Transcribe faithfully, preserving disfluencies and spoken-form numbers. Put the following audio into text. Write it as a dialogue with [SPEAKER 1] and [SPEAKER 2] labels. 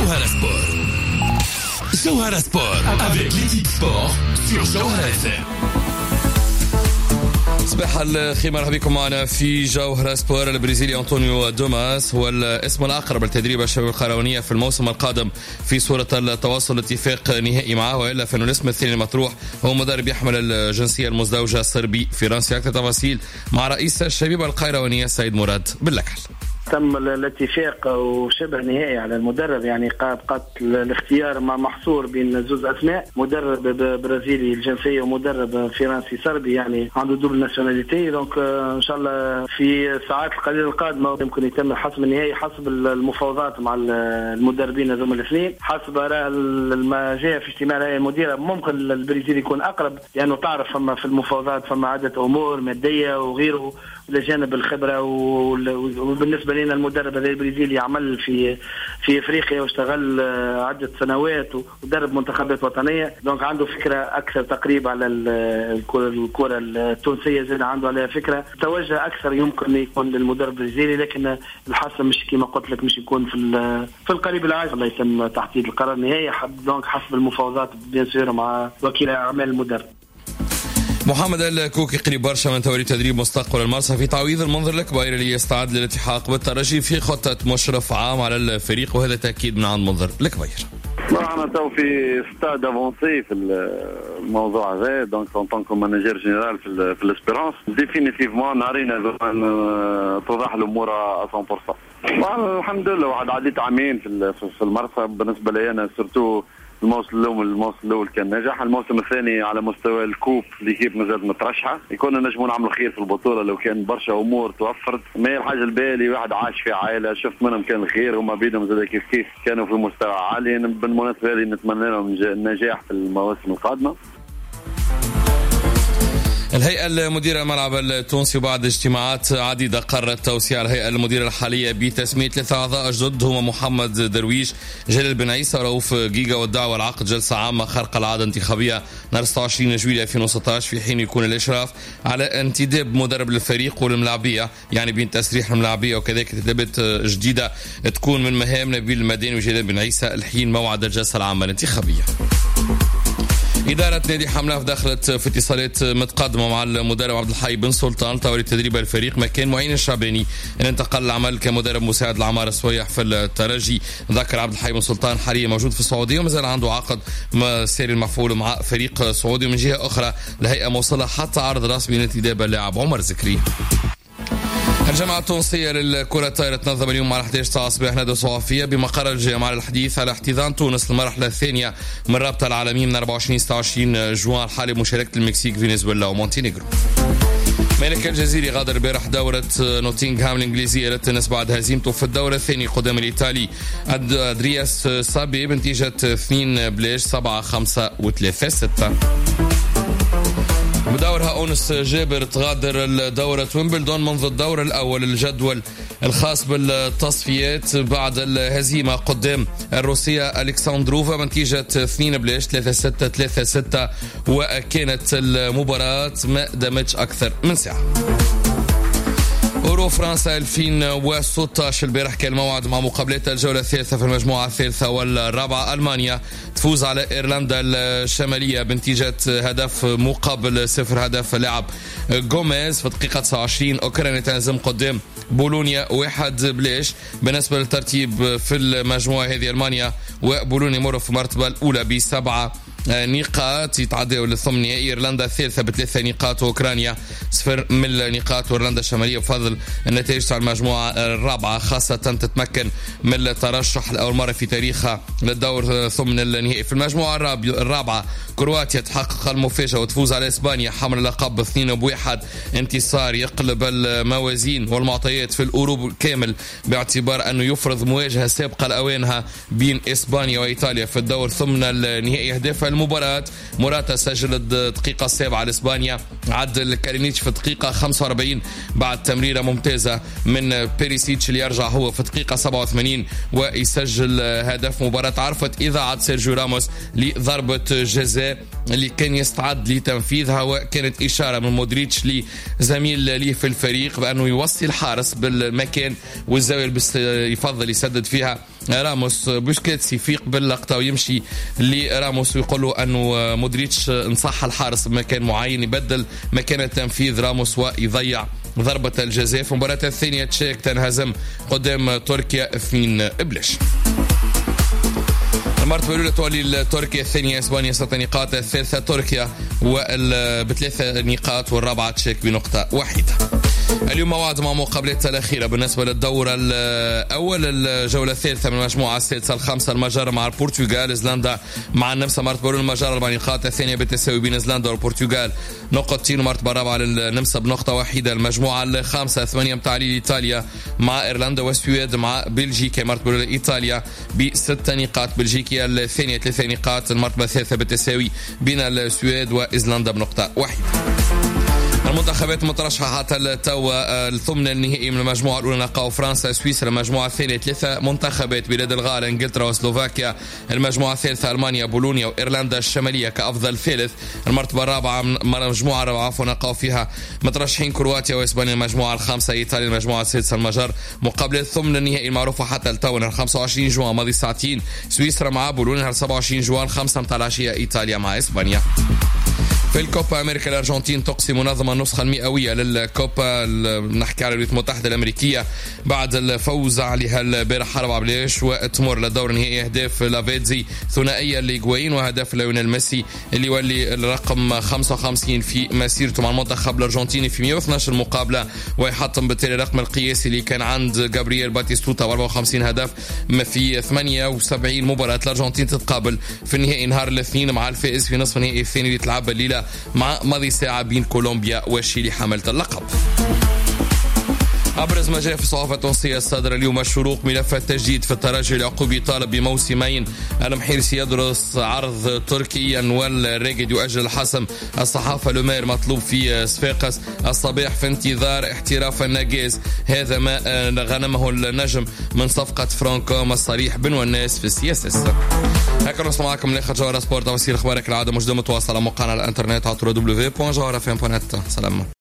[SPEAKER 1] Jawhara Sport. Jawhara Sport avec l'équipe sport sur Jawhara إف إم. صباح الخير، مرحبا بكم معنا في جوهرة سبور. البرازيلي أنطونيو دوماس هو الاسم الأقرب لتدريب الشباب القروية في الموسم القادم في صورة التواصل اتفاق نهائي معه، وإلا فإنه الاسم الثاني المطروح هو مدرب يحمل الجنسية المزدوجة الصربي فرنسي. أكثر تفاصيل مع رئيس الشبيبة القروية السيد مراد باللكحل.
[SPEAKER 2] تم الاتفاق وشبه نهائي على المدرب، يعني قد قد الاختيار مع محصور بين زوج اسماء، مدرب برازيلي الجنسيه ومدرب فرنسي صربي يعني عنده دوبل ناسيوناليتي. دونك ان شاء الله في الساعات القليله القادمه يمكن يتم الحسم النهائي حسب المفاوضات مع المدربين هذوما الاثنين. حسب ما جاء في اجتماع الهيئه المديره ممكن البرازيل يكون اقرب، لانه يعني تعرف فما في المفاوضات فما عده امور ماديه وغيره لجانب الخبره، وبالنسبه لنا المدرب هذا البرازيلي يعمل في في افريقيا واشتغل عده سنوات ودرب منتخبات وطنيه، دونك عنده فكره اكثر تقريب على الكره الكره التونسيه، زي عنده عليها فكره توجه اكثر يمكن يكون للمدرب البرازيلي. لكن الحسم مش كما قلت لك مش يكون في في القريب العاجل، الله يتم تحديد القرار النهائي دونك حسب المفاوضات بين سير مع وكيل اعمال المدرب.
[SPEAKER 1] محمد الكوكي قريب برشا من تولي تدريب مستقبل المرسى في تعويض المنظر الكبير اللي يستعد للالتحاق بالترجي في خطة مشرف عام على الفريق، وهذا تأكيد من عند منظر الكبير.
[SPEAKER 3] نحن تو في ستاد افونسي في الموضوع هذا، دونك اون طونكو مانجير جينيرال في في الاسبيرونس ديفينيتيفمون نارينا توضح الامور مية بالمية. الحمد لله واحد عديت عامين في في المرسى. بالنسبه لي انا سورتو الموسم الاول الموسم الاول كان ناجح، الموسم الثاني على مستوى الكوب ليكيب مازالت مترشحه، يكون نجموا نعملوا خير في البطوله لو كان برشا امور توفرت. ما هي الحاجه البالي واحد عاش في عائله شفت منهم كان الخير، هما بيدهم زاد كيف كيف كانوا في مستوى عالي. بالمناسبه هذه نتمنى لهم النجاح في المواسم القادمه.
[SPEAKER 1] الهيئة المديرة الملعب التونسي بعد اجتماعات عديدة قررت توسيع الهيئة المديرة الحالية بتسمية ثلاثة أعضاء جدد، هما محمد درويش، جلال بن عيسى، ورؤوف جيجا، والدعوة العقد جلسة عامة خارقة العادة انتخابية نهار ستة وعشرين جويلية ألفين وستة عشر، في حين يكون الإشراف على انتداب مدرب للفريق والملاعبية، يعني بين تسريح الملاعبية وكذلك تدابات جديدة تكون من مهام نبيل المداني وجلال بن عيسى الحين موعد الجلسة العامة الانتخابية. إدارة نادي حملاف دخلت في اتصالات متقدمة مع المدرب عبد الحي بن سلطان تولي تدريب الفريق مكان معين الشعباني اللي انتقل العمل كمدرب مساعد لعمار السويح في الترجي. ذكر عبد الحي بن سلطان حاليا موجود في السعودية ومازال عنده عقد ساري المفعول مع فريق سعودي. ومن جهة أخرى الهيئة موصلة حتى عرض رسمي لانتداب اللاعب عمر زكري. الجامعة التونسية للكرة الطائرة تنظم اليوم على أحد عشر ساعة صباح ندوة صحفية بمقر الجامعة للحديث على احتضان تونس المرحلة الثانية من رابطة العالمية من أربعة وعشرين ستة وعشرين جوان الحالي بمشاركة المكسيك فنزويلا ومونتينيغرو. ملك الجزيري غادر البارح دورة نوتنغهام الإنجليزية للتنس بعد هزيمته في الدورة الثاني قدام الإيطالي أدرياس سابي بنتيجة اثنين بلاش سبعة خمسة وثلاثة ستة. بدورها أونس جابر تغادر الدورة ويمبلدون منذ الدور الأول الجدول الخاص بالتصفيات بعد الهزيمة قدام الروسية ألكساندروفا بنتيجة اثنين بلاش ثلاثة ستة ثلاثة ستة، وكانت المباراة ما دامتش أكثر من ساعة. أورو فرنسا ألفين وستة عشر البارح كان موعد مع مقابلات الجولة الثالثة في المجموعة الثالثة والرابعة. ألمانيا تفوز على إيرلندا الشمالية بنتيجة هدف مقابل صفر، هدف لاعب غوميز في دقيقة تسعة وعشرين. أوكرانيا تنهزم قدام بولونيا واحد بلاش. بالنسبة للترتيب في المجموعة هذه ألمانيا وبولونيا مروا في المرتبة الأولى بسبعة نقاط يتعدوا للثمن نهائي. إيرلندا الثالثة بثلاثة نقاط وأوكرانيا صفر من النقاط. وإيرلندا الشمالية بفضل النتائج تاع المجموعة الرابعة خاصة تتمكن من الترشح لأول مرة في تاريخها للدور ثمن النهائي. في المجموعة الرابعة كرواتيا تحقق المفاجأة وتفوز على إسبانيا حمل اللقب اثنين بواحد، انتصار يقلب الموازين والمعطيات في الأوروب كامل باعتبار أنه يفرض مواجهة سابقة لأوانها بين إسبانيا وإيطاليا في الدور ثمن النهائي. أهداف المباراة موراتا سجل الدقيقة السابعة لإسبانيا، عدل كارينيتش في الدقيقة خمسة وأربعين بعد تمريرة ممتازة من بيريسيتش اللي يرجع هو في الدقيقة سبعة وثمانين ويسجل هدف مباراة. عرفت إذاعة سيرجيو راموس لضربة جزاء اللي كان يستعد لتنفيذها، وكانت إشارة من مودريتش لزميل ليه في الفريق بأنه يوصي الحارس بالمكان والزاوية اللي يفضل يسدد فيها راموس. بوسكيتس يفيق باللقطة ويمشي لراموس ويقول له أنه مودريتش انصح الحارس بمكان معين، يبدل مكان تنفيذ راموس ويضيع ضربة الجزاء. في المباراة الثانية تشيك تنهزم قدام تركيا اثنين بلاش. المرتبة الأولى تولي تركيا، الثانية إسبانيا ست نقاط، الثالثة تركيا بثلاثة نقاط، والرابعة تشيك بنقطة واحدة. اليوم موعد مع مقابلات الأخيرة بالنسبة للدورة الأول، الجولة الثالثة من المجموعة السادسة الخامسة، المجر مع البرتغال، إيسلندا مع النمسا. مرتبة الأولى المجر أربع نقاط، الثانية بالتساوي بين إيسلندا والبرتغال نقطتين، ومرتبة الرابعة للنمسا بنقطة واحدة. المجموعة الخامسة ثمانية متعليل إيطاليا مع إيرلندا والسويد مع بلجيكا. مرتبة الأولى إيطاليا بست نقاط، بلجيكا الثانية ثلاث نقاط، المرتبة الثالثة بالتساوي بين السويد وإيسلندا بنقطة واحدة. المنتخبات المترشحة حتى التو الثمن النهائي من المجموعة الأولى نلقاو فرنسا، سويسرا. المجموعة الثانية ثلاثة منتخبات، بلاد الغال، انجلترا وسلوفاكيا. المجموعة الثالثة ألمانيا، بولونيا وإيرلندا الشمالية كأفضل ثالث. المرتبة الرابعة المجموعة الرابعة عفوا نلقاو فيها مترشحين كرواتيا وإسبانيا. المجموعة الخامسة إيطاليا. المجموعة السادسة المجر. مقابلة الثمن النهائي المعروفة حتى التو نهار خمسة وعشرين جوان ماضي ساعتين، سويسرا مع بولونيا. نهار سبعة وعشرين جوان خمسة متاع العشية إيطاليا مع إسبانيا. في الكوبا أمريكا الأرجنتين تقسم منظمة النسخة المئوية للكوبا، نحكي على الولايات المتحدة الأمريكية، بعد الفوز عليها البارح أربعة بلاش، وتمر للدور النهائي أهداف لافيتزي ثنائية ليغوين وهدف ليونيل ميسي اللي يولي الرقم خمسة وخمسين في مسيرته مع المنتخب الأرجنتيني في مئة واثناشر مقابلة، ويحطم بالتالي الرقم القياسي اللي كان عند جابرييل باتيستوتا أربعة وخمسين هدف في ثمانية وسبعين مباراة. الأرجنتين تتقابل في النهائي نهار الاثنين مع الفائز في نصف النهائي الثاني اللي تلعب الليلة مع ماضي ساعة بين كولومبيا وشيلي حاملة اللقب. أبرز ما جاء في الصحافة التونسية الصادرة اليوم: الشروق ملف التجديد في الترجي، العقوبي طالب بموسمين، المحيرسي يدرس عرض تركيا والراقد يؤجل الحسم، الصحافة لومير مطلوب في صفاقس، الصباح في انتظار احتراف النجاز، هذا ما غنمه النجم من صفقة فرانكوم، الصريح بن والناس في السياسة. هكذا نصل معكم لآخر جوهرة سبورت، وسيل أخبارك العادة مجدة متواصلة على موقعنا على الانترنت على دبليو دبليو دبليو دوت جوهرة إف إم دوت نت. سلام.